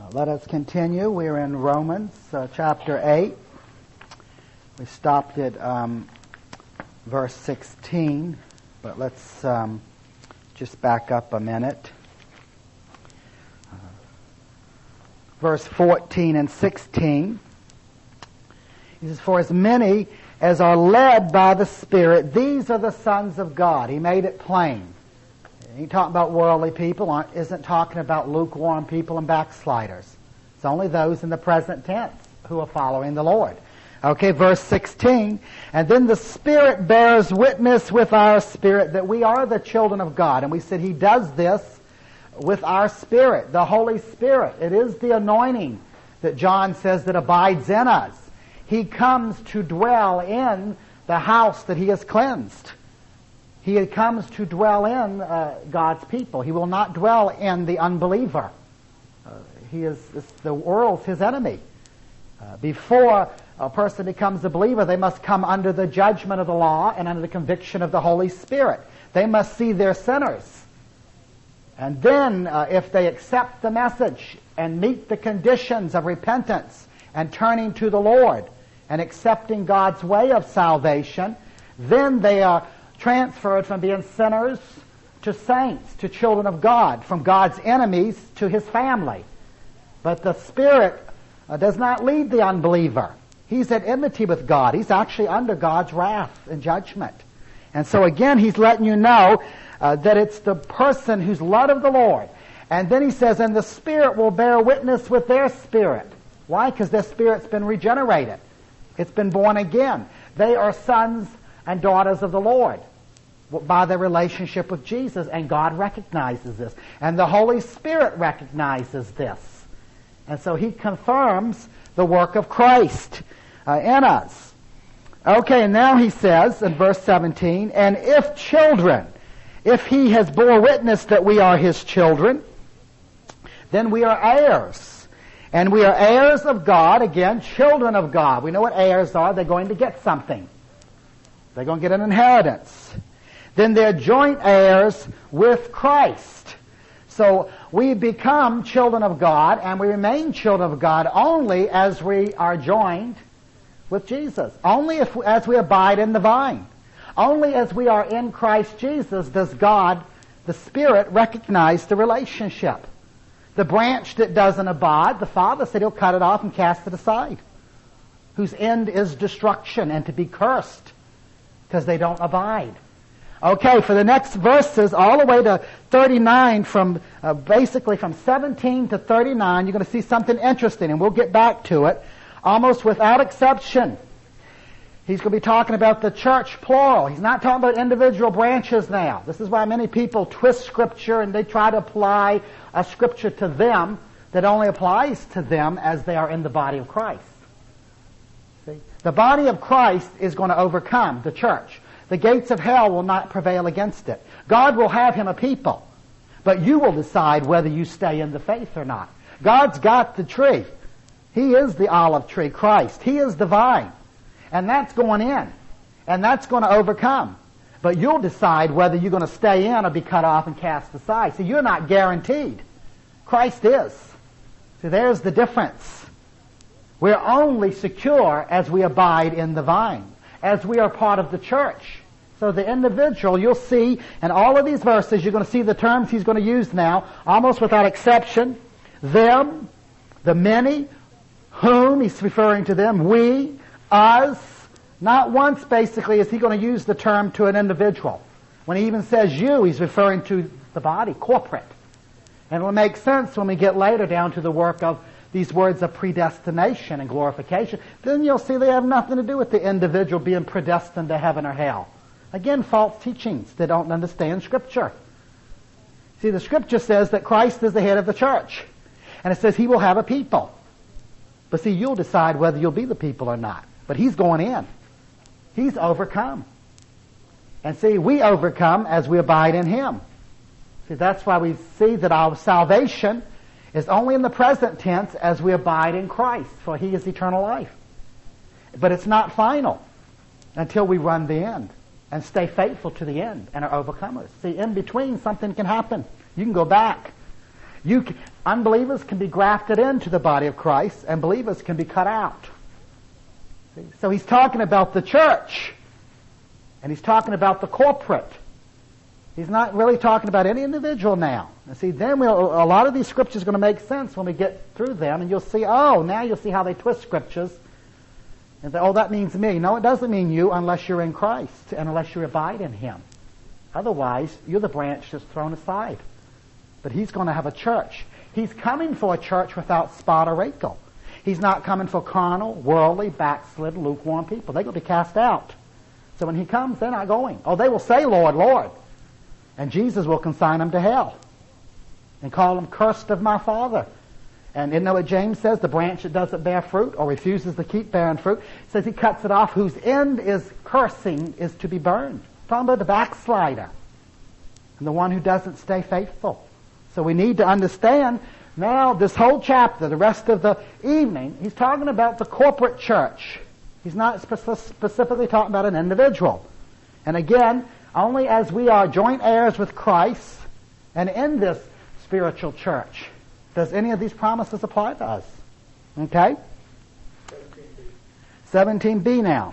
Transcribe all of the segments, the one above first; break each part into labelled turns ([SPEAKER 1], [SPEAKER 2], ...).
[SPEAKER 1] Let us continue. We're in Romans chapter 8. We stopped at verse 16, but let's just back up a minute. Verse 14 and 16. He says, "For as many as are led by the Spirit, these are the sons of God." He made it plain. He ain't talking about worldly people, isn't talking about lukewarm people and backsliders. It's only those in the present tense who are following the Lord. Okay, verse 16, "And then the Spirit bears witness with our spirit that we are the children of God." And we said He does this with our spirit, the Holy Spirit. It is the anointing that John says that abides in us. He comes to dwell in the house that He has cleansed. He comes to dwell in God's people. He will not dwell in the unbeliever. The world's his enemy. Before a person becomes a believer, they must come under the judgment of the law and under the conviction of the Holy Spirit. They must see they're sinners. And then, if they accept the message and meet the conditions of repentance and turning to the Lord and accepting God's way of salvation, then they are transferred from being sinners to saints, to children of God, from God's enemies to His family. But the Spirit does not lead the unbeliever. He's at enmity with God. He's actually under God's wrath and judgment. And so again, He's letting you know that it's the person who's led of the Lord. And then He says, "And the Spirit will bear witness with their spirit." Why? Because their spirit's been regenerated. It's been born again. They are sons and daughters of the Lord by their relationship with Jesus, and God recognizes this. And the Holy Spirit recognizes this. And so He confirms the work of Christ in us. Okay, and now He says in verse 17, "And if children, if He has bore witness that we are His children, then we are heirs. And we are heirs of God," again, children of God. We know what heirs are. They're going to get something. They're going to get an inheritance. "Then they're joint heirs with Christ." So we become children of God, and we remain children of God only as we are joined with Jesus. Only as we abide in the vine. Only as we are in Christ Jesus does God, the Spirit, recognize the relationship. The branch that doesn't abide, the Father said He'll cut it off and cast it aside, whose end is destruction and to be cursed, because they don't abide. Okay, for the next verses, all the way to 39, basically from 17 to 39, you're going to see something interesting, and we'll get back to it. Almost without exception, he's going to be talking about the church, plural. He's not talking about individual branches now. This is why many people twist Scripture and they try to apply a Scripture to them that only applies to them as they are in the body of Christ. See? The body of Christ is going to overcome the church. The gates of hell will not prevail against it. God will have Him a people, but you will decide whether you stay in the faith or not. God's got the tree. He is the olive tree, Christ. He is the vine. And that's going in. And that's going to overcome. But you'll decide whether you're going to stay in or be cut off and cast aside. See, you're not guaranteed. Christ is. See, there's the difference. We're only secure as we abide in the vine, as we are part of the church. So the individual, you'll see in all of these verses, you're going to see the terms he's going to use now, almost without exception. Them, the many, whom, he's referring to them, we, us. Not once, basically, is he going to use the term to an individual. When he even says you, he's referring to the body, corporate. And it will make sense when we get later down to the work of these words of predestination and glorification. Then you'll see they have nothing to do with the individual being predestined to heaven or hell. Again, false teachings. They don't understand Scripture. See, the Scripture says that Christ is the head of the church. And it says He will have a people. But see, you'll decide whether you'll be the people or not. But He's going in. He's overcome. And see, we overcome as we abide in Him. See, that's why we see that our salvation is only in the present tense as we abide in Christ, for He is eternal life. But it's not final until we run the end and stay faithful to the end and are overcomers. See, in between, something can happen. You can go back. Unbelievers can be grafted into the body of Christ, and believers can be cut out. See? So he's talking about the church, and he's talking about the corporate. He's not really talking about any individual now. And see, then a lot of these scriptures are going to make sense when we get through them, and you'll see, now you'll see how they twist scriptures. And say, that means me. No, it doesn't mean you unless you're in Christ and unless you abide in Him. Otherwise, you're the branch just thrown aside. But He's going to have a church. He's coming for a church without spot or wrinkle. He's not coming for carnal, worldly, backslid, lukewarm people. They're going to be cast out. So when He comes, they're not going. They will say, Lord, Lord. And Jesus will consign them to hell and call them cursed of my Father. And isn't that what James says? The branch that doesn't bear fruit or refuses to keep bearing fruit, says he cuts it off, whose end is cursing, is to be burned. Talking about the backslider and the one who doesn't stay faithful. So we need to understand now this whole chapter, the rest of the evening, he's talking about the corporate church. He's not specifically talking about an individual. And again, only as we are joint heirs with Christ and in this spiritual church does any of these promises apply to us. Okay? 17b now.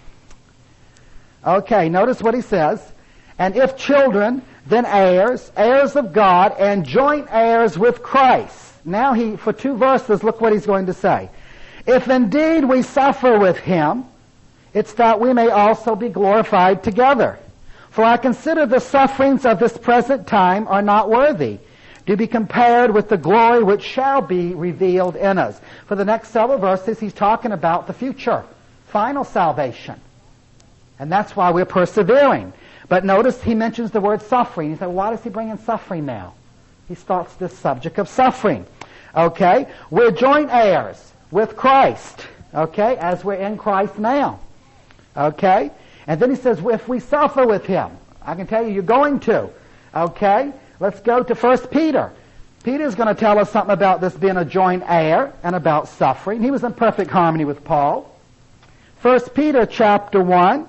[SPEAKER 1] Okay, notice what he says. And if children, then heirs, heirs of God, and joint heirs with Christ. Now for 2 verses, look what he's going to say. If indeed we suffer with Him, it's that we may also be glorified together. For I consider the sufferings of this present time are not worthy to be compared with the glory which shall be revealed in us. For the next several verses, he's talking about the future, final salvation. And that's why we're persevering. But notice he mentions the word suffering. You say, why does he bring in suffering now? He starts this subject of suffering. Okay? We're joint heirs with Christ. Okay? As we're in Christ now. Okay? And then he says, if we suffer with Him, I can tell you, you're going to. Okay? Let's go to 1 Peter. Peter's going to tell us something about this being a joint heir and about suffering. He was in perfect harmony with Paul. 1 Peter chapter 1.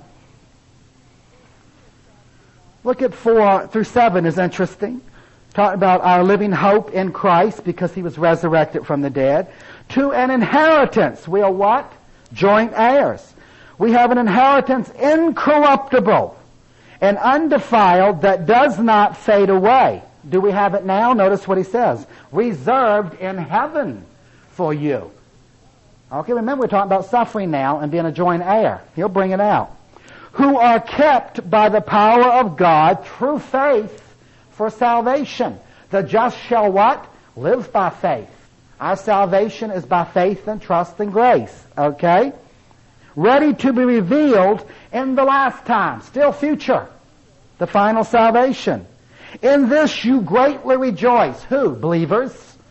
[SPEAKER 1] Look at 4 through 7 is interesting. Talking about our living hope in Christ because He was resurrected from the dead. To an inheritance. We are what? Joint heirs. We have an inheritance incorruptible and undefiled that does not fade away. Do we have it now? Notice what he says. Reserved in heaven for you. Okay, remember we're talking about suffering now and being a joint heir. He'll bring it out. Who are kept by the power of God through faith for salvation. The just shall what? Live by faith. Our salvation is by faith and trust and grace. Okay? Ready to be revealed in the last time. Still future. The final salvation. In this you greatly rejoice. Who? Believers.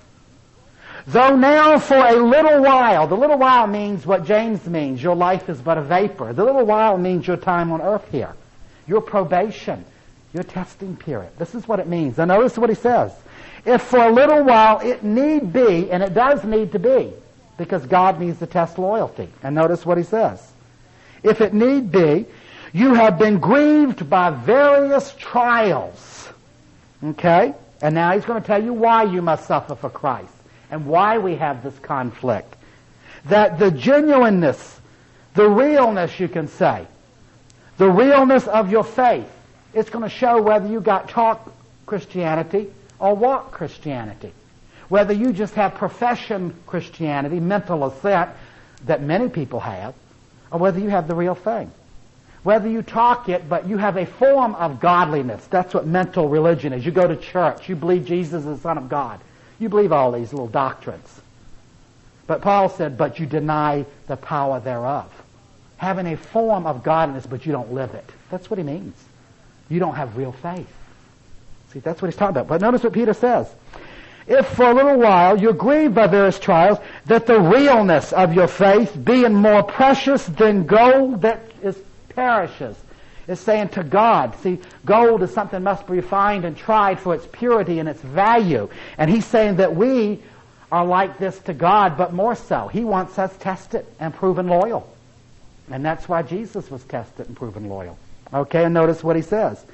[SPEAKER 1] Though now for a little while. The little while means what James means. Your life is but a vapor. The little while means your time on earth here. Your probation. Your testing period. This is what it means. Now notice what he says. If for a little while it need be, and it does need to be, because God needs to test loyalty. And notice what he says. If it need be, you have been grieved by various trials. Okay? And now he's going to tell you why you must suffer for Christ and why we have this conflict. That the genuineness, the realness, you can say, the realness of your faith, it's going to show whether you got talk Christianity or walk Christianity. Whether you just have profession Christianity, mental assent, that many people have, or whether you have the real thing. Whether you talk it, but you have a form of godliness. That's what mental religion is. You go to church. You believe Jesus is the Son of God. You believe all these little doctrines. But Paul said, but you deny the power thereof. Having a form of godliness, but you don't live it. That's what he means. You don't have real faith. See, that's what he's talking about. But notice what Peter says. If for a little while you're grieved by various trials, that the realness of your faith, being more precious than gold that is perishes, is saying to God. See, gold is something that must be refined and tried for its purity and its value. And he's saying that we are like this to God, but more so. He wants us tested and proven loyal. And that's why Jesus was tested and proven loyal. Okay, and notice what he says.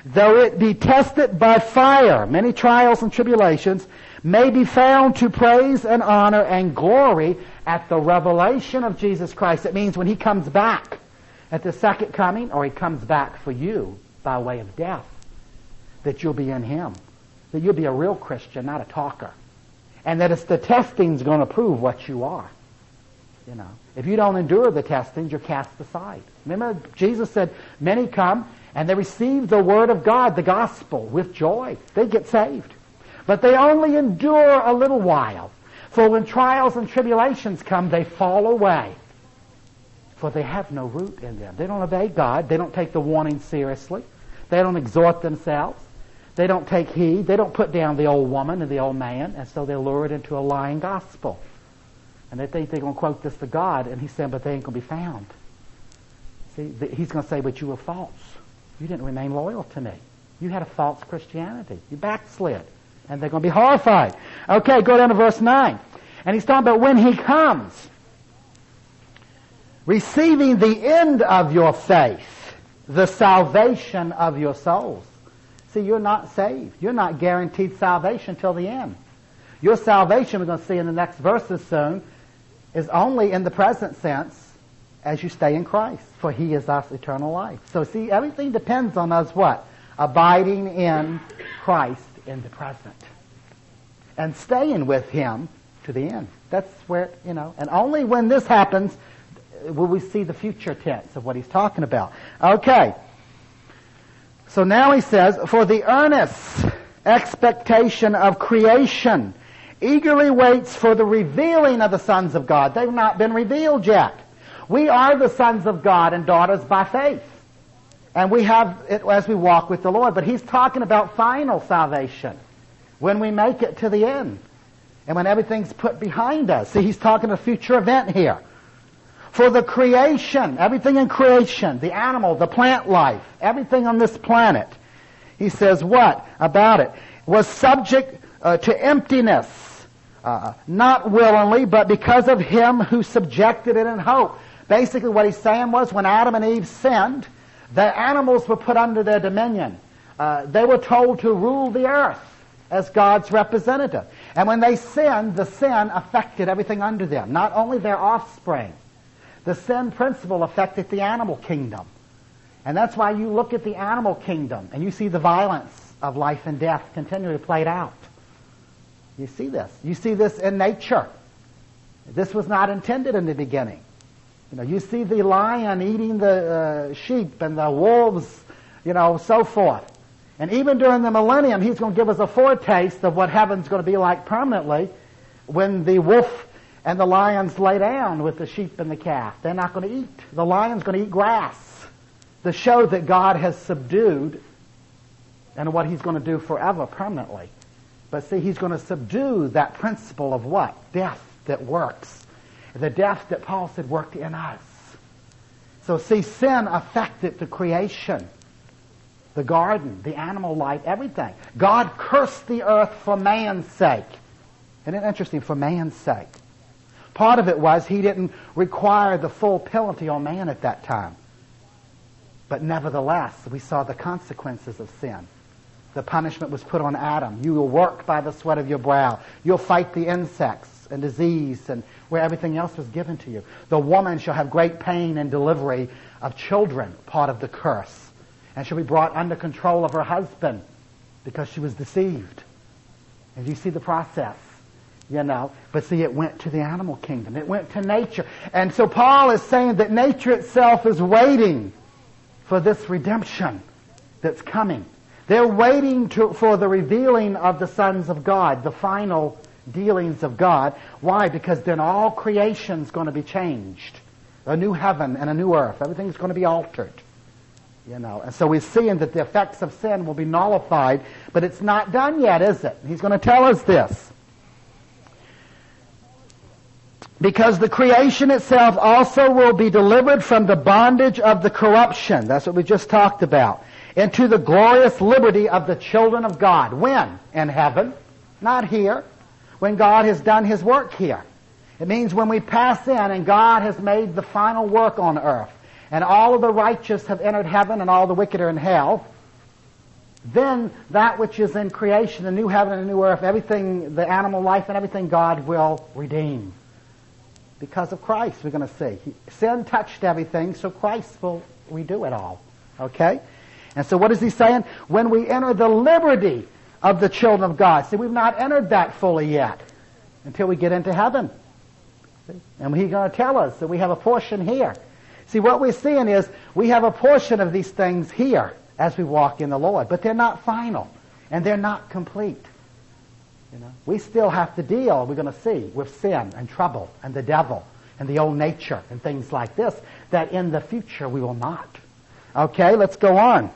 [SPEAKER 1] though it be tested by fire, many trials and tribulations, may be found to praise and honor and glory at the revelation of Jesus Christ. It means when He comes back at the second coming, or He comes back for you by way of death, that you'll be in Him. That you'll be a real Christian, not a talker. And that it's the testing's going to prove what you are. You know, if you don't endure the testings, you're cast aside. Remember, Jesus said, many come and they receive the Word of God, the gospel, with joy. They get saved. But they only endure a little while. For when trials and tribulations come, they fall away. For they have no root in them. They don't obey God. They don't take the warning seriously. They don't exhort themselves. They don't take heed. They don't put down the old woman and the old man. And so they're lured into a lying gospel. And they think they're going to quote this to God. And He's saying, but they ain't going to be found. See, He's going to say, but you were false. You didn't remain loyal to me. You had a false Christianity. You backslid. And they're going to be horrified. Okay, go down to verse 9. And He's talking about when He comes, receiving the end of your faith, the salvation of your souls. See, you're not saved. You're not guaranteed salvation till the end. Your salvation, we're going to see in the next verses soon, is only in the present sense as you stay in Christ, for He is our eternal life. So see, everything depends on us what? Abiding in Christ in the present. And staying with Him to the end. That's where, you know, and only when this happens will we see the future tense of what he's talking about. Okay. So now he says, for the earnest expectation of creation eagerly waits for the revealing of the sons of God. They've not been revealed yet. We are the sons of God and daughters by faith. And we have it as we walk with the Lord. But he's talking about final salvation, when we make it to the end, and when everything's put behind us. See, he's talking a future event here. For the creation, everything in creation, the animal, the plant life, everything on this planet, he says what about it? Was subject to emptiness, not willingly, but because of Him who subjected it in hope. Basically what he's saying was, when Adam and Eve sinned, the animals were put under their dominion. They were told to rule the earth as God's representative. And when they sinned, the sin affected everything under them, not only their offspring. The sin principle affected the animal kingdom. And that's why you look at the animal kingdom and you see the violence of life and death continually played out. You see this. You see this in nature. This was not intended in the beginning. You know, you see the lion eating the sheep and the wolves, you know, so forth. And even during the millennium, he's going to give us a foretaste of what heaven's going to be like permanently when the wolf and the lions lay down with the sheep and the calf. They're not going to eat. The lion's going to eat grass to show that God has subdued and what He's going to do forever, permanently. But see, He's going to subdue that principle of what? Death that works. The death that Paul said worked in us. So see, sin affected the creation, the garden, the animal life, everything. God cursed the earth for man's sake. Isn't it interesting? For man's sake. Part of it was He didn't require the full penalty on man at that time. But nevertheless, we saw the consequences of sin. The punishment was put on Adam. You will work by the sweat of your brow. You'll fight the insects and disease and where everything else was given to you. The woman shall have great pain and delivery of children, part of the curse. And she'll be brought under control of her husband because she was deceived. And you see the process. You know, but see, it went to the animal kingdom. It went to nature. And so Paul is saying that nature itself is waiting for this redemption that's coming. They're waiting for the revealing of the sons of God, the final dealings of God. Why? Because then all creation's going to be changed. A new heaven and a new earth. Everything's going to be altered. You know, and so we're seeing that the effects of sin will be nullified, but it's not done yet, is it? He's going to tell us this. Because the creation itself also will be delivered from the bondage of the corruption. That's what we just talked about. Into the glorious liberty of the children of God. When? In heaven. Not here. When God has done His work here. It means when we pass in and God has made the final work on earth. And all of the righteous have entered heaven and all the wicked are in hell. then that which is in creation, the new heaven and the new earth, everything, the animal life and everything, God will redeem. Because of Christ, we're going to see. Sin touched everything, so Christ will redo it all. Okay? And so what is he saying? When we enter the liberty of the children of God. See, we've not entered that fully yet until we get into heaven. See? And he's going to tell us that we have a portion here. See, what we're seeing is we have a portion of these things here as we walk in the Lord, but they're not final and they're not complete. You know, we still have to deal, we're going to see, with sin and trouble and the devil and the old nature and things like this that in the future we will not. Okay, let's go on.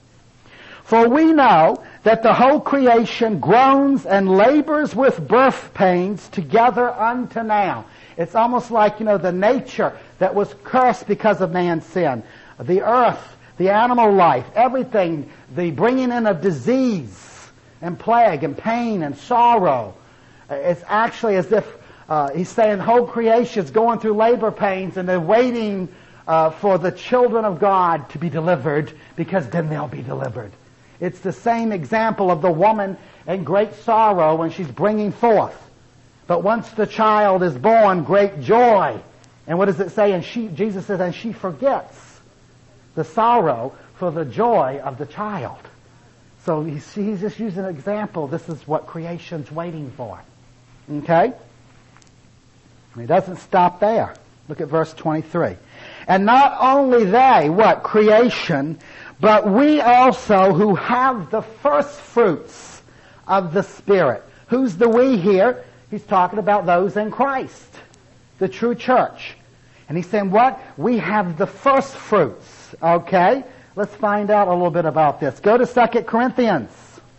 [SPEAKER 1] For we know that the whole creation groans and labors with birth pains together unto now. It's almost like, the nature that was cursed because of man's sin. The earth, the animal life, everything, the bringing in of disease and plague and pain and sorrow. It's actually as if he's saying the whole creation is going through labor pains and they're waiting for the children of God to be delivered, because then they'll be delivered. It's the same example of the woman in great sorrow when she's bringing forth. But once the child is born, great joy. And what does it say? And Jesus says, and she forgets the sorrow for the joy of the child. So he's just using an example. This is what creation's waiting for. Okay? And he doesn't stop there. Look at verse 23. And not only they, creation, but we also who have the first fruits of the Spirit. Who's the we here? He's talking about those in Christ, the true church. And he's saying what? We have the first fruits. Okay? Let's find out a little bit about this. Go to 2 Corinthians.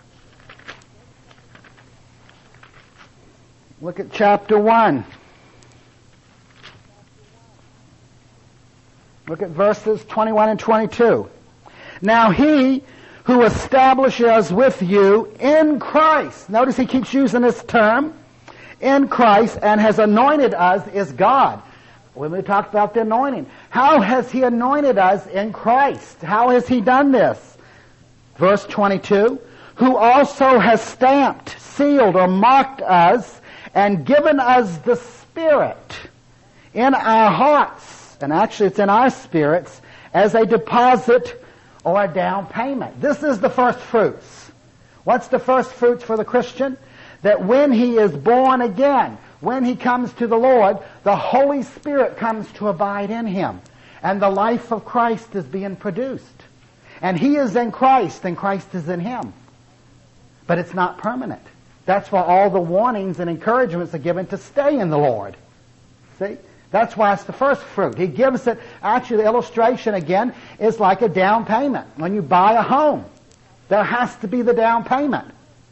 [SPEAKER 1] Look at chapter 1. Look at verses 21 and 22. Now he who establishes with you in Christ. Notice he keeps using this term, in Christ, and has anointed us is God. When we talked about the anointing, how has he anointed us in Christ? How has he done this? Verse 22, who also has stamped, sealed, or marked us, and given us the Spirit in our hearts, and actually it's in our spirits, as a deposit or a down payment. This is the first fruits. What's the first fruits for the Christian? That when he is born again, when he comes to the Lord, the Holy Spirit comes to abide in him. And the life of Christ is being produced. And he is in Christ, and Christ is in him. But it's not permanent. That's why all the warnings and encouragements are given to stay in the Lord. See? That's why it's the first fruit. He gives it, actually the illustration again is like a down payment. When you buy a home, there has to be the down payment.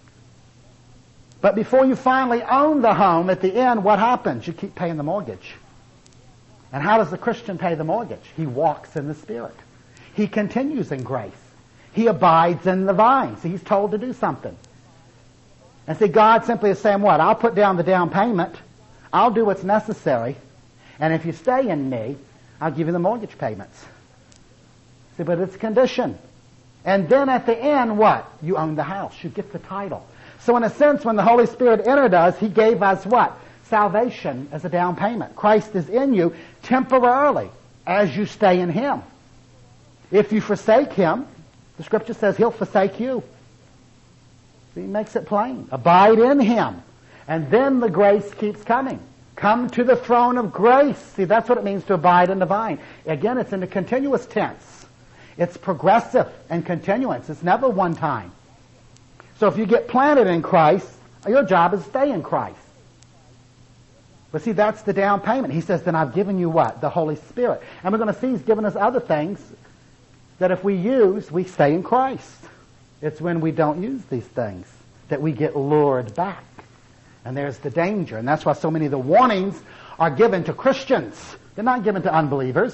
[SPEAKER 1] But before you finally own the home, at the end, what happens? You keep paying the mortgage. And how does the Christian pay the mortgage? He walks in the Spirit. He continues in grace. He abides in the vine. See, he's told to do something. And see, God simply is saying what? I'll put down the down payment. I'll do what's necessary. And if you stay in me, I'll give you the mortgage payments. See, but it's a condition. And then at the end, what? You own the house. You get the title. So in a sense, when the Holy Spirit entered us, he gave us what? Salvation as a down payment. Christ is in you temporarily as you stay in him. If you forsake him, the Scripture says he'll forsake you. He makes it plain. Abide in him. And then the grace keeps coming. Come to the throne of grace. See, that's what it means to abide in the vine. Again, it's in the continuous tense. It's progressive and continuance. It's never one time. So if you get planted in Christ, your job is to stay in Christ. But see, that's the down payment. He says, then I've given you what? The Holy Spirit. And we're going to see he's given us other things that if we use, we stay in Christ. It's when we don't use these things that we get lured back. And there's the danger. And that's why so many of the warnings are given to Christians. They're not given to unbelievers.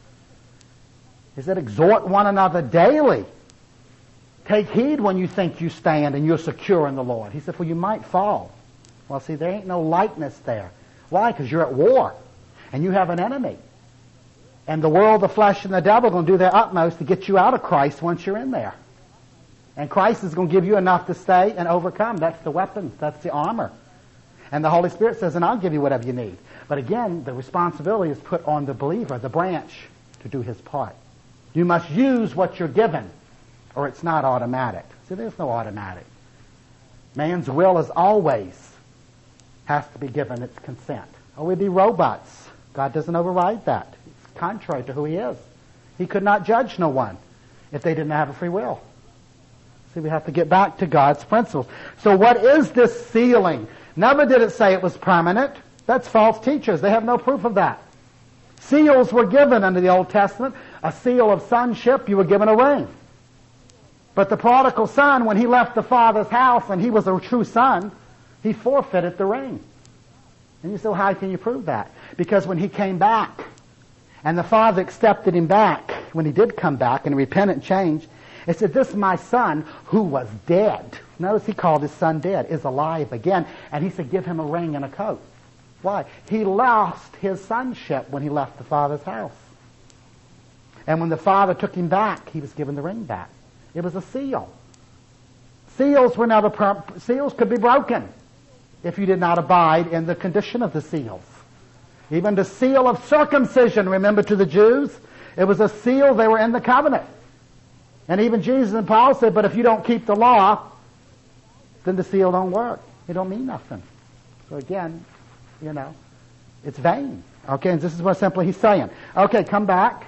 [SPEAKER 1] He said, exhort one another daily. Take heed when you think you stand and you're secure in the Lord. He said, for you might fall. Well, see, there ain't no lightness there. Why? Because you're at war. And you have an enemy. And the world, the flesh, and the devil are going to do their utmost to get you out of Christ once you're in there. And Christ is going to give you enough to stay and overcome. That's the weapons. That's the armor. And the Holy Spirit says, and I'll give you whatever you need. But again, the responsibility is put on the believer, the branch, to do his part. You must use what you're given, or it's not automatic. See, there's no automatic. Man's will is always has to be given its consent. Or we'd be robots. God doesn't override that. It's contrary to who he is. He could not judge no one if they didn't have a free will. See, we have to get back to God's principles. So what is this sealing? Never did it say it was permanent. That's false teachers. They have no proof of that. Seals were given under the Old Testament. A seal of sonship, you were given a ring. But the prodigal son, when he left the father's house and he was a true son, he forfeited the ring. And you say, well, how can you prove that? Because when he came back and the father accepted him back, when he did come back and repented and changed, it said, this my son who was dead. Notice he called his son dead, is alive again. And he said, give him a ring and a coat. Why? He lost his sonship when he left the father's house. And when the father took him back, he was given the ring back. It was a seal. Seals were never seals could be broken if you did not abide in the condition of the seals. Even the seal of circumcision, remember, to the Jews, it was a seal. They were in the covenant. And even Jesus and Paul said, but if you don't keep the law, then the seal don't work. It don't mean nothing. So again, it's vain. Okay, and this is what simply he's saying. Okay, come back.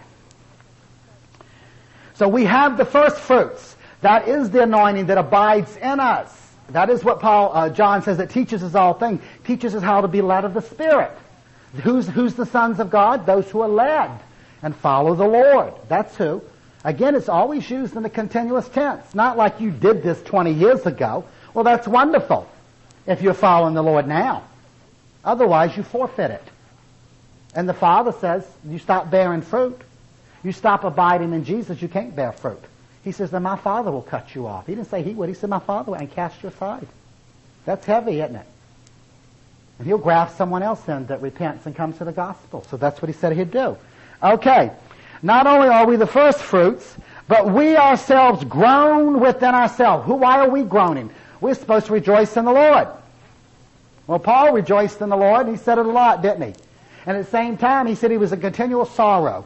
[SPEAKER 1] So we have the first fruits. That is the anointing that abides in us. That is what John says, it teaches us all things. Teaches us how to be led of the Spirit. Who's the sons of God? Those who are led and follow the Lord. That's who. Again, it's always used in the continuous tense. Not like you did this 20 years ago. Well, that's wonderful if you're following the Lord now. Otherwise, you forfeit it. And the Father says, you stop bearing fruit. You stop abiding in Jesus, you can't bear fruit. He says, then my Father will cut you off. He didn't say he would. He said, my Father will, and cast you aside. That's heavy, isn't it? And he'll graft someone else in that repents and comes to the gospel. So that's what he said he'd do. Okay. Not only are we the first fruits, but we ourselves groan within ourselves. Why are we groaning? We're supposed to rejoice in the Lord. Well, Paul rejoiced in the Lord, and he said it a lot, didn't he? And at the same time, he said he was in continual sorrow.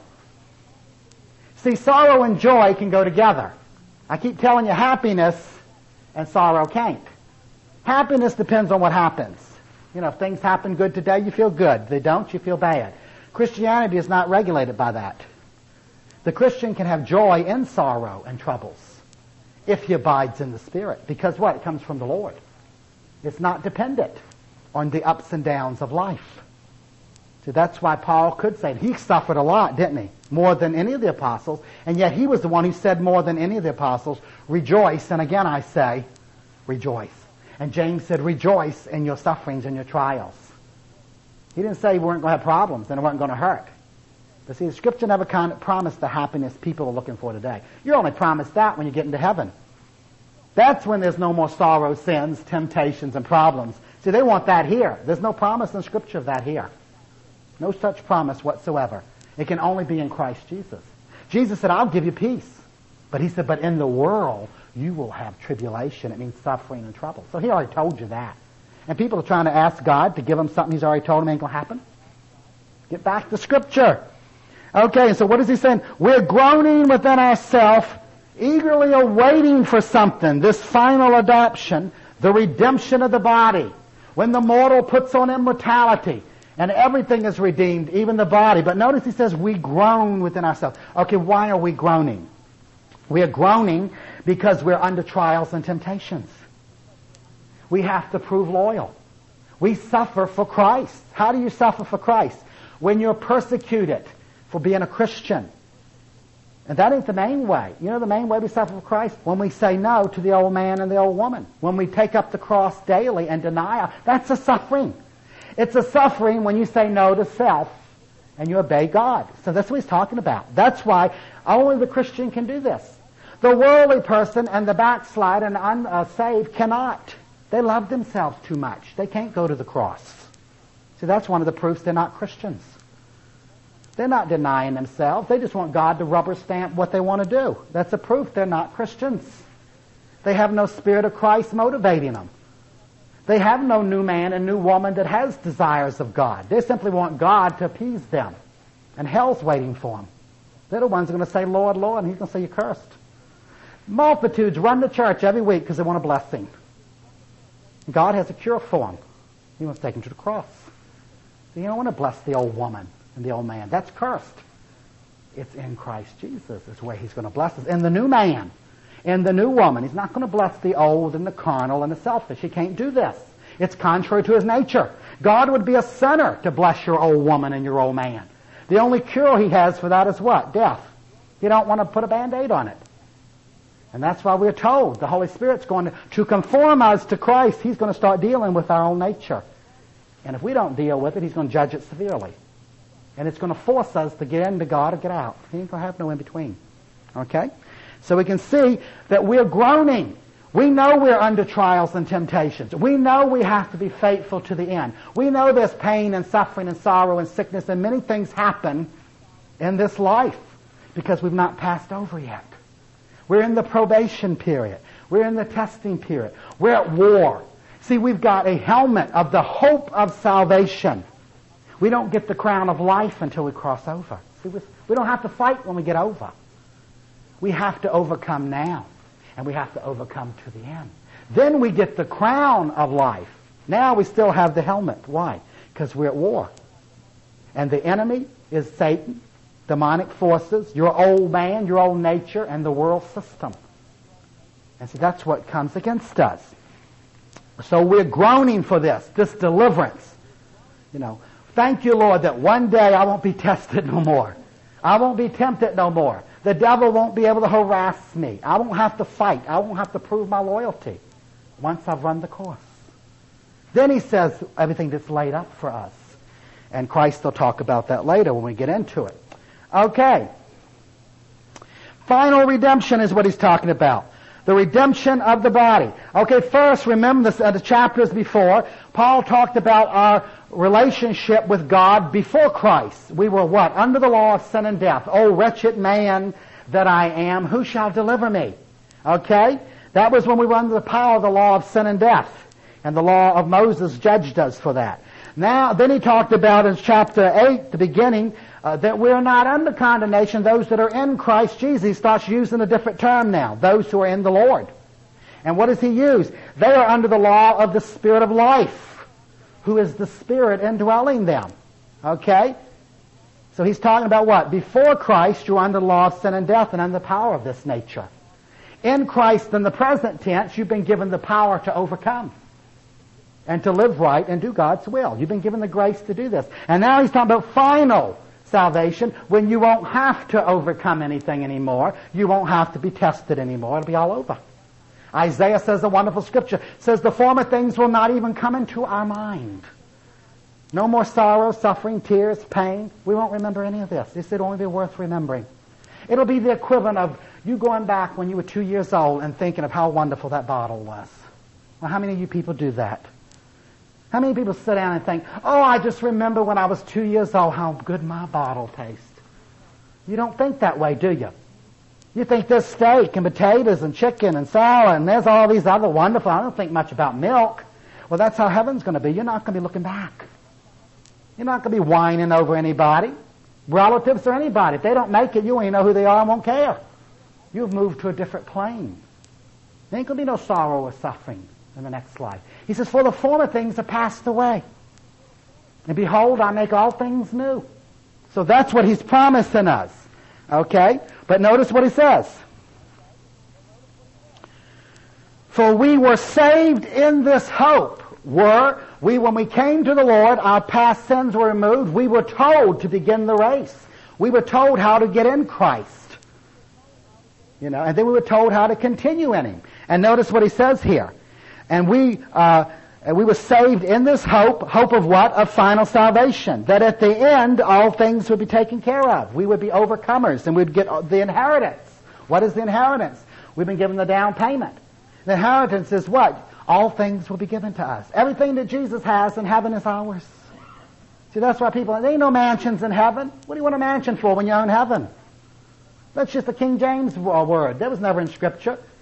[SPEAKER 1] See, sorrow and joy can go together. I keep telling you, happiness and sorrow can't. Happiness depends on what happens. If things happen good today, you feel good. If they don't, you feel bad. Christianity is not regulated by that. The Christian can have joy in sorrow and troubles if he abides in the Spirit. Because what? It comes from the Lord. It's not dependent on the ups and downs of life. So that's why Paul could say, he suffered a lot, didn't he? More than any of the apostles. And yet he was the one who said more than any of the apostles, rejoice. And again I say, rejoice. And James said, rejoice in your sufferings and your trials. He didn't say we weren't going to have problems and it wasn't going to hurt. But see, the Scripture never promised the happiness people are looking for today. You're only promised that when you get into heaven. That's when there's no more sorrow, sins, temptations, and problems. See, they want that here. There's no promise in Scripture of that here. No such promise whatsoever. It can only be in Christ Jesus. Jesus said, I'll give you peace. But he said, but in the world, you will have tribulation. It means suffering and trouble. So he already told you that. And people are trying to ask God to give them something he's already told them ain't going to happen. Get back to Scripture. Okay, so what is he saying? We're groaning within ourselves, eagerly awaiting for something, this final adoption, the redemption of the body. When the mortal puts on immortality, and everything is redeemed, even the body. But notice he says, we groan within ourselves. Okay, why are we groaning? We are groaning because we're under trials and temptations. We have to prove loyal. We suffer for Christ. How do you suffer for Christ? When you're persecuted for being a Christian. And that ain't the main way. You know the main way we suffer for Christ? When we say no to the old man and the old woman. When we take up the cross daily and deny. That's a suffering. It's a suffering when you say no to self and you obey God. So that's what he's talking about. That's why only the Christian can do this. The worldly person and the backslide and unsaved cannot. They love themselves too much. They can't go to the cross. See, that's one of the proofs they're not Christians. They're not denying themselves. They just want God to rubber stamp what they want to do. That's a proof they're not Christians. They have no Spirit of Christ motivating them. They have no new man and new woman that has desires of God. They simply want God to appease them. And hell's waiting for them. They're the ones who are going to say, Lord, Lord, and he's going to say, you're cursed. Multitudes run to church every week because they want a blessing. God has a cure for them. He wants to take them to the cross. So you don't want to bless the old woman and the old man. That's cursed. It's in Christ Jesus is where he's going to bless us. In the new man, in the new woman. He's not going to bless the old and the carnal and the selfish. He can't do this. It's contrary to his nature. God would be a sinner to bless your old woman and your old man. The only cure he has for that is what? Death. You don't want to put a Band-Aid on it. And that's why we're told the Holy Spirit's going to conform us to Christ. He's going to start dealing with our own nature. And if we don't deal with it, he's going to judge it severely. And it's going to force us to get into God or get out. He ain't going to have no in between. Okay? So we can see that we're groaning. We know we're under trials and temptations. We know we have to be faithful to the end. We know there's pain and suffering and sorrow and sickness and many things happen in this life because we've not passed over yet. We're in the probation period. We're in the testing period. We're at war. See, we've got a helmet of the hope of salvation. We don't get the crown of life until we cross over. See, we don't have to fight when we get over. We have to overcome now. And we have to overcome to the end. Then we get the crown of life. Now we still have the helmet. Why? Because we're at war. And the enemy is Satan, demonic forces, your old man, your old nature, and the world system. And so that's what comes against us. So we're groaning for this deliverance. You know, thank you, Lord, that one day I won't be tested no more. I won't be tempted no more. The devil won't be able to harass me. I won't have to fight. I won't have to prove my loyalty once I've run the course. Then he says everything that's laid up for us. And Christ will talk about that later when we get into it. Okay. Final redemption is what he's talking about. The redemption of the body. Okay, first, remember the chapters before, Paul talked about our relationship with God before Christ. We were what? Under the law of sin and death. Oh, wretched man that I am, who shall deliver me? Okay? That was when we were under the power of the law of sin and death. And the law of Moses judged us for that. Now, then he talked about in chapter 8, the beginning, that we're not under condemnation, those that are in Christ Jesus. He starts using a different term now, those who are in the Lord. And what does he use? They are under the law of the Spirit of life, who is the Spirit indwelling them. Okay? So he's talking about what? Before Christ, you're under the law of sin and death and under the power of this nature. In Christ, in the present tense, you've been given the power to overcome and to live right and do God's will. You've been given the grace to do this. And now he's talking about final salvation, when you won't have to overcome anything anymore. You won't have to be tested anymore. It'll be all over. Isaiah says a wonderful scripture, says the former things will not even come into our mind. No more sorrow, suffering, tears, pain. We won't remember any of this. He said it'll only be worth remembering. It'll be the equivalent of you going back when you were 2 years old and thinking of how wonderful that bottle was. Well, how many of you people do that? How many people sit down and think, oh, I just remember when I was 2 years old how good my bottle tastes. You don't think that way, do you? You think there's steak and potatoes and chicken and salad and there's all these other wonderful, I don't think much about milk. Well, that's how heaven's going to be. You're not going to be looking back. You're not going to be whining over anybody, relatives or anybody. If they don't make it, you ain't know who they are and won't care. You've moved to a different plane. There ain't going to be no sorrow or suffering in the next life. He says, for the former things are passed away. And behold, I make all things new. So that's what he's promising us. Okay? But notice what he says. For we were saved in this hope. When we came to the Lord, our past sins were removed. We were told to begin the race. We were told how to get in Christ. You know, and then we were told how to continue in Him. And notice what he says here. And we were saved in this hope of what? Of final salvation. That at the end, all things would be taken care of. We would be overcomers and we'd get the inheritance. What is the inheritance? We've been given the down payment. The inheritance is what? All things will be given to us. Everything that Jesus has in heaven is ours. See, that's why people, there ain't no mansions in heaven. What do you want a mansion for when you're in heaven? That's just the King James word. That was never in Scripture.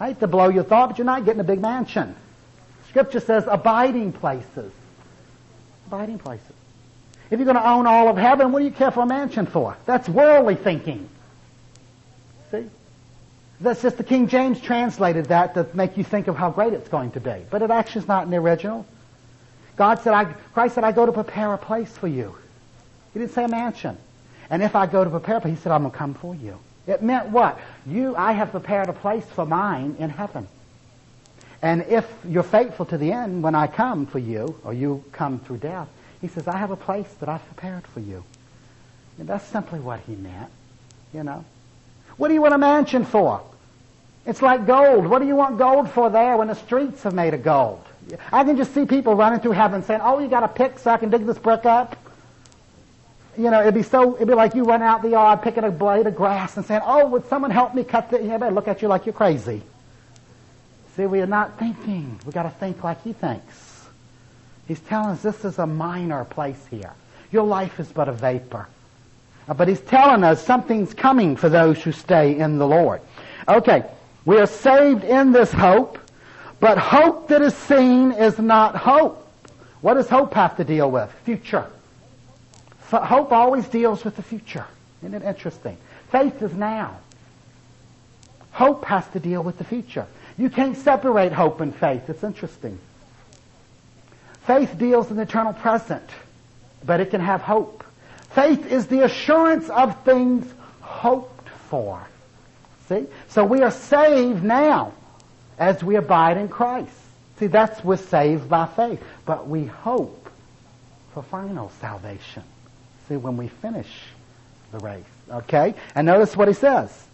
[SPEAKER 1] I hate to blow your thought, but you're not getting a big mansion. Scripture says abiding places. Abiding places. If you're going to own all of heaven, what do you care for a mansion for? That's worldly thinking. See? That's just the King James translated that to make you think of how great it's going to be. But it actually is not in the original. Christ said, I go to prepare a place for you. He didn't say a mansion. And if I go to prepare a place, he said, I'm going to come for you. It meant what? I have prepared a place for mine in heaven. And if you're faithful to the end, when I come for you, or you come through death, he says, I have a place that I've prepared for you. And that's simply what he meant, you know. What do you want a mansion for? It's like gold. What do you want gold for there when the streets are made of gold? I can just see people running through heaven saying, oh, you got a pick so I can dig this brick up? You know, it'd be like you running out the yard picking a blade of grass and saying, oh, would someone help me cut the... Everybody look at you like you're crazy. See, we are not thinking. We've got to think like he thinks. He's telling us this is a minor place here. Your life is but a vapor. But he's telling us something's coming for those who stay in the Lord. Okay, we are saved in this hope, but hope that is seen is not hope. What does hope have to deal with? Future. Hope always deals with the future. Isn't it interesting? Faith is now. Hope has to deal with the future. You can't separate hope and faith. It's interesting. Faith deals in the eternal present, but it can have hope. Faith is the assurance of things hoped for. See? So we are saved now as we abide in Christ. See, we're saved by faith. But we hope for final salvation. See, when we finish the race. Okay? And notice what he says.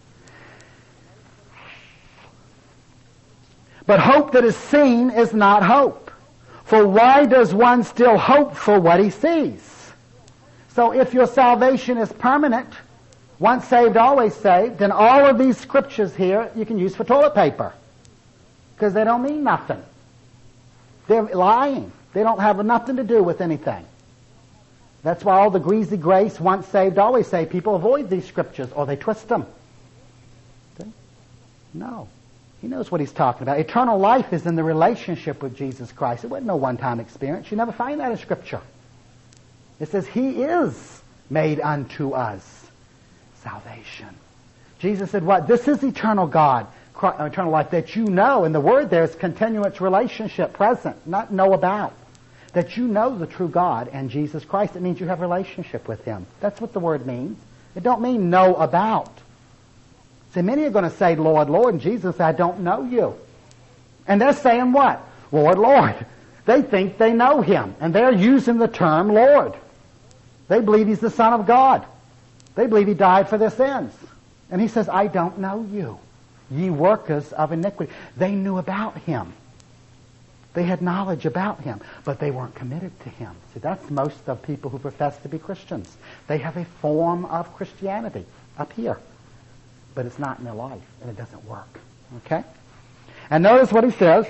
[SPEAKER 1] But hope that is seen is not hope. For why does one still hope for what he sees? So if your salvation is permanent, once saved, always saved, then all of these scriptures here you can use for toilet paper. Because they don't mean nothing. They're lying. They don't have nothing to do with anything. That's why all the greasy grace, once saved, always saved, people avoid these scriptures or they twist them. See? No. He knows what he's talking about. Eternal life is in the relationship with Jesus Christ. It wasn't no one-time experience. You never find that in Scripture. It says he is made unto us salvation. Jesus said what? This is eternal life that you know. And the word there is continuous relationship, present, not know about. That you know the true God and Jesus Christ. It means you have a relationship with him. That's what the word means. It don't mean know about. See, many are going to say, Lord, Lord, and Jesus said, I don't know you. And they're saying what? Lord, Lord. They think they know him, and they're using the term Lord. They believe he's the Son of God. They believe he died for their sins. And he says, I don't know you, ye workers of iniquity. They knew about him. They had knowledge about him, but they weren't committed to him. See, that's most of people who profess to be Christians. They have a form of Christianity up here. But it's not in their life, and it doesn't work. Okay? And notice what he says.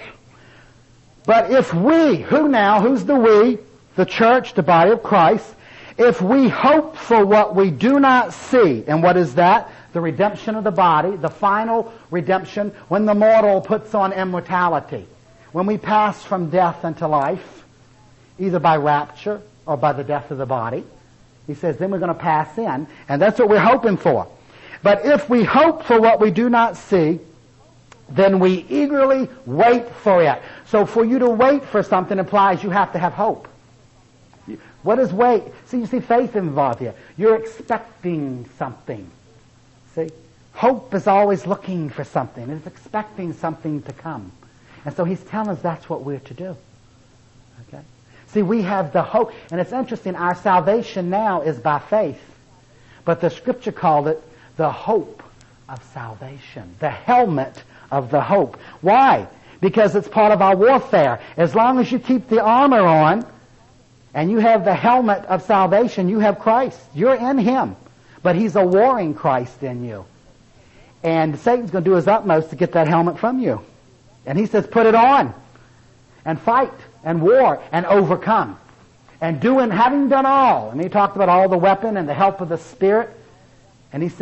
[SPEAKER 1] But if we, who's the we? The church, the body of Christ. If we hope for what we do not see, and what is that? The redemption of the body, the final redemption, when the mortal puts on immortality. When we pass from death into life, either by rapture or by the death of the body. He says, then we're going to pass in, and that's what we're hoping for. But if we hope for what we do not see, then we eagerly wait for it. So for you to wait for something implies you have to have hope. What is wait? See, you see faith involved here. You're expecting something. See? Hope is always looking for something. It's expecting something to come. And so he's telling us that's what we're to do. Okay? See, we have the hope. And it's interesting, our salvation now is by faith. But the scripture called it the hope of salvation. The helmet of the hope. Why? Because it's part of our warfare. As long as you keep the armor on and you have the helmet of salvation, you have Christ. You're in him. But he's a warring Christ in you. And Satan's going to do his utmost to get that helmet from you. And he says, put it on and fight and war and overcome. And having done all, and he talked about all the weapon and the help of the Spirit. And he said,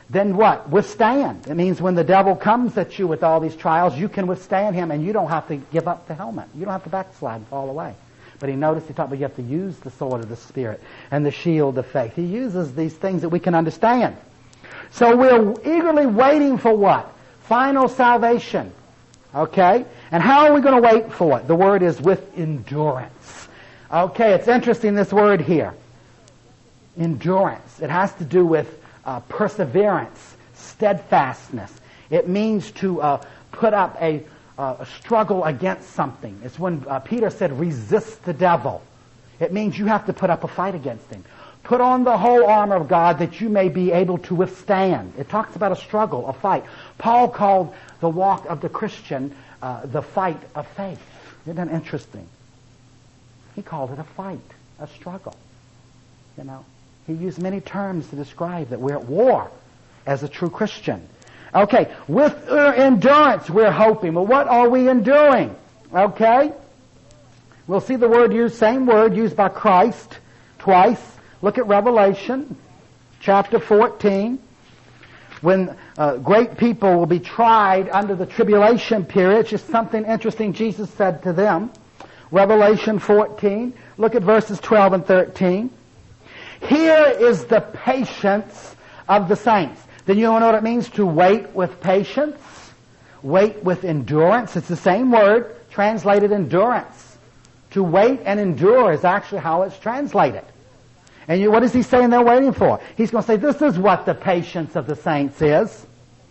[SPEAKER 1] then what? Withstand. It means when the devil comes at you with all these trials, you can withstand him and you don't have to give up the helmet. You don't have to backslide and fall away. But he talked about you have to use the sword of the Spirit and the shield of faith. He uses these things that we can understand. So we're eagerly waiting for what? Final salvation. Okay? And how are we going to wait for it? The word is with endurance. Okay, it's interesting, this word here. Endurance. It has to do with perseverance, steadfastness. It means to put up a struggle against something. It's when Peter said, resist the devil. It means you have to put up a fight against him. Put on the whole armor of God that you may be able to withstand. It talks about a struggle, a fight. Paul called the walk of the Christian the fight of faith. Isn't that interesting? He called it a fight, a struggle. You know, he used many terms to describe that we're at war as a true Christian. Okay, with endurance we're hoping. Well, what are we enduring? Okay? We'll see the word used, same word used by Christ twice. Look at Revelation chapter 14. When great people will be tried under the tribulation period. It's just something interesting Jesus said to them. Revelation 14. Look at verses 12 and 13. Here is the patience of the saints. Then you know what it means to wait with patience? Wait with endurance. It's the same word, translated endurance. To wait and endure is actually how it's translated. And what is he saying they're waiting for? He's going to say, this is what the patience of the saints is.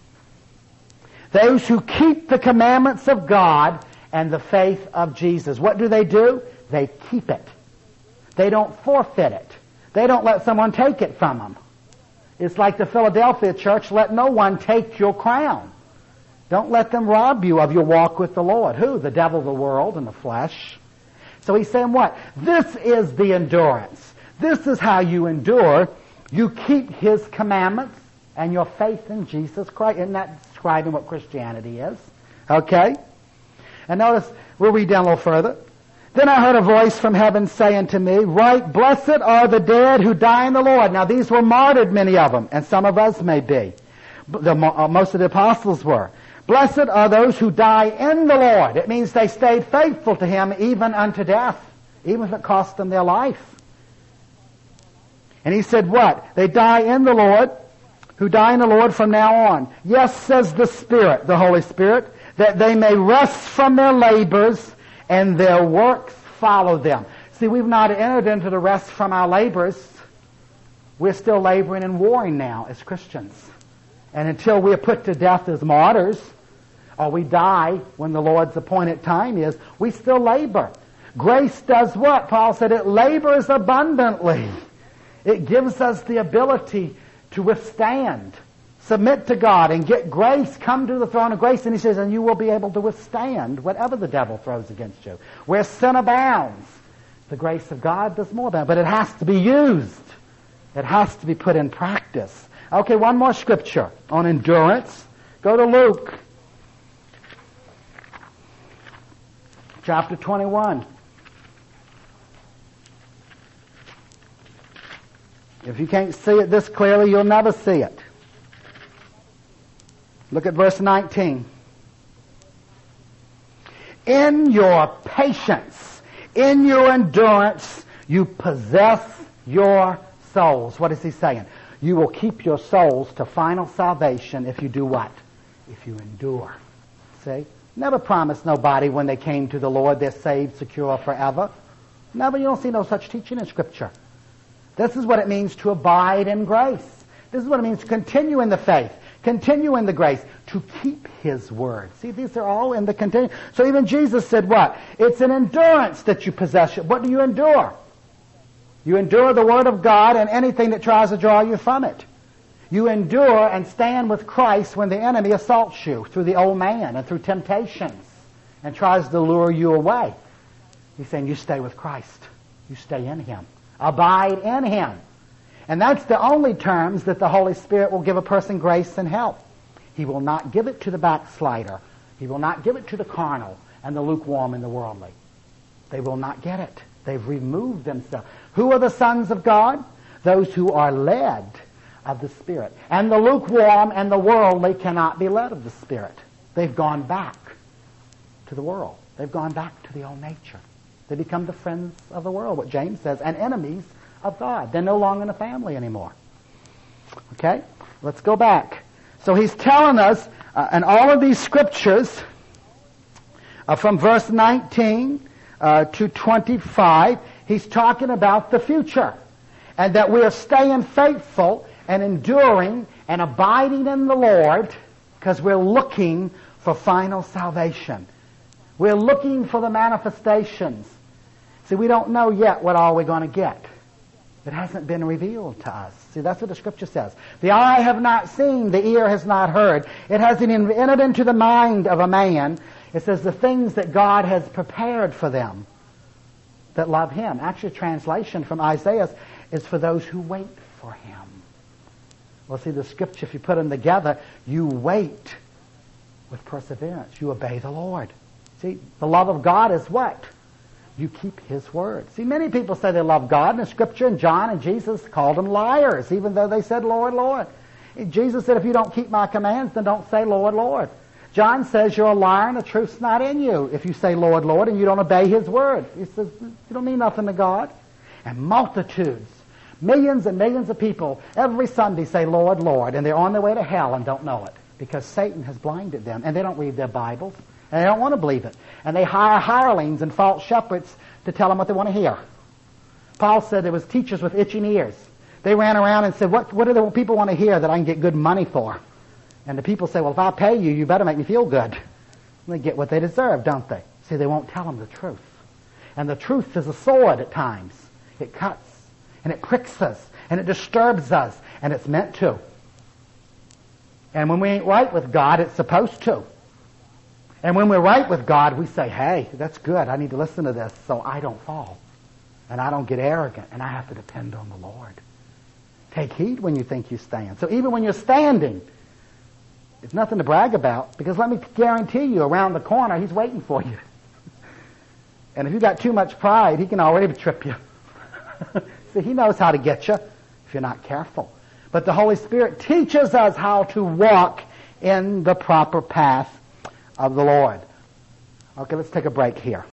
[SPEAKER 1] Those who keep the commandments of God and the faith of Jesus. What do? They keep it. They don't forfeit it. They don't let someone take it from them. It's like the Philadelphia church, let no one take your crown. Don't let them rob you of your walk with the Lord. Who? The devil, the world, and the flesh. So he's saying what? This is the endurance. This is how you endure. You keep His commandments and your faith in Jesus Christ. Isn't that describing what Christianity is? Okay? And notice, we'll read down a little further. Then I heard a voice from heaven saying to me, write, blessed are the dead who die in the Lord. Now these were martyred, many of them, and some of us may be. Most of the apostles were. Blessed are those who die in the Lord. It means they stayed faithful to Him even unto death, even if it cost them their life. And he said what? They die in the Lord, who die in the Lord from now on. Yes, says the Spirit, the Holy Spirit, that they may rest from their labors and their works follow them. See, we've not entered into the rest from our labors. We're still laboring and warring now as Christians. And until we are put to death as martyrs, or we die when the Lord's appointed time is, we still labor. Grace does what? Paul said it labors abundantly. It gives us the ability to withstand, submit to God, and get grace, come to the throne of grace, and he says, and you will be able to withstand whatever the devil throws against you. Where sin abounds, the grace of God does more than, but it has to be used. It has to be put in practice. Okay, one more scripture on endurance. Go to Luke, chapter 21. If you can't see it this clearly, you'll never see it. Look at verse 19. In your patience, in your endurance, you possess your souls. What is he saying? You will keep your souls to final salvation if you do what? If you endure. See? Never promised nobody when they came to the Lord they're saved, secure forever. Never. You don't see no such teaching in Scripture. This is what it means to abide in grace. This is what it means to continue in the faith, continue in the grace, to keep His word. See, these are all in the continue. So even Jesus said what? It's an endurance that you possess. What do you endure? You endure the word of God and anything that tries to draw you from it. You endure and stand with Christ when the enemy assaults you through the old man and through temptations and tries to lure you away. He's saying you stay with Christ. You stay in Him. Abide in Him. And that's the only terms that the Holy Spirit will give a person grace and help. He will not give it to the backslider. He will not give it to the carnal and the lukewarm and the worldly. They will not get it. They've removed themselves. Who are the sons of God? Those who are led of the Spirit. And the lukewarm and the worldly cannot be led of the Spirit. They've gone back to the world. They've gone back to the old nature. They become the friends of the world, what James says, and enemies of God. They're no longer in a family anymore. Okay? Let's go back. So he's telling us in all of these scriptures from verse 19 to 25, he's talking about the future. And that we are staying faithful and enduring and abiding in the Lord because we're looking for final salvation. We're looking for the manifestations. See, we don't know yet what all we're going to get. It hasn't been revealed to us. See, that's what the Scripture says. The eye have not seen, the ear has not heard. It hasn't entered into the mind of a man. It says the things that God has prepared for them that love Him. Actually, translation from Isaiah is for those who wait for Him. Well, see, the Scripture, if you put them together, you wait with perseverance. You obey the Lord. See, the love of God is what? You keep His word. See, many people say they love God, and the Scripture and John and Jesus called them liars, even though they said, Lord, Lord. Jesus said, if you don't keep my commands, then don't say, Lord, Lord. John says you're a liar and the truth's not in you if you say, Lord, Lord, and you don't obey His word. He says, you don't mean nothing to God. And multitudes, millions and millions of people, every Sunday say, Lord, Lord, and they're on their way to hell and don't know it because Satan has blinded them, and they don't read their Bibles. And they don't want to believe it. And they hire hirelings and false shepherds to tell them what they want to hear. Paul said there was teachers with itching ears. They ran around and said, what do the people want to hear that I can get good money for? And the people say, well, if I pay you, you better make me feel good. And they get what they deserve, don't they? See, they won't tell them the truth. And the truth is a sword at times. It cuts, and it pricks us, and it disturbs us, and it's meant to. And when we ain't right with God, it's supposed to. And when we're right with God, we say, hey, that's good. I need to listen to this so I don't fall. And I don't get arrogant. And I have to depend on the Lord. Take heed when you think you stand. So even when you're standing, it's nothing to brag about, because let me guarantee you, around the corner, He's waiting for you. And if you've got too much pride, He can already trip you. See, He knows how to get you if you're not careful. But the Holy Spirit teaches us how to walk in the proper path of the Lord. Okay, let's take a break here.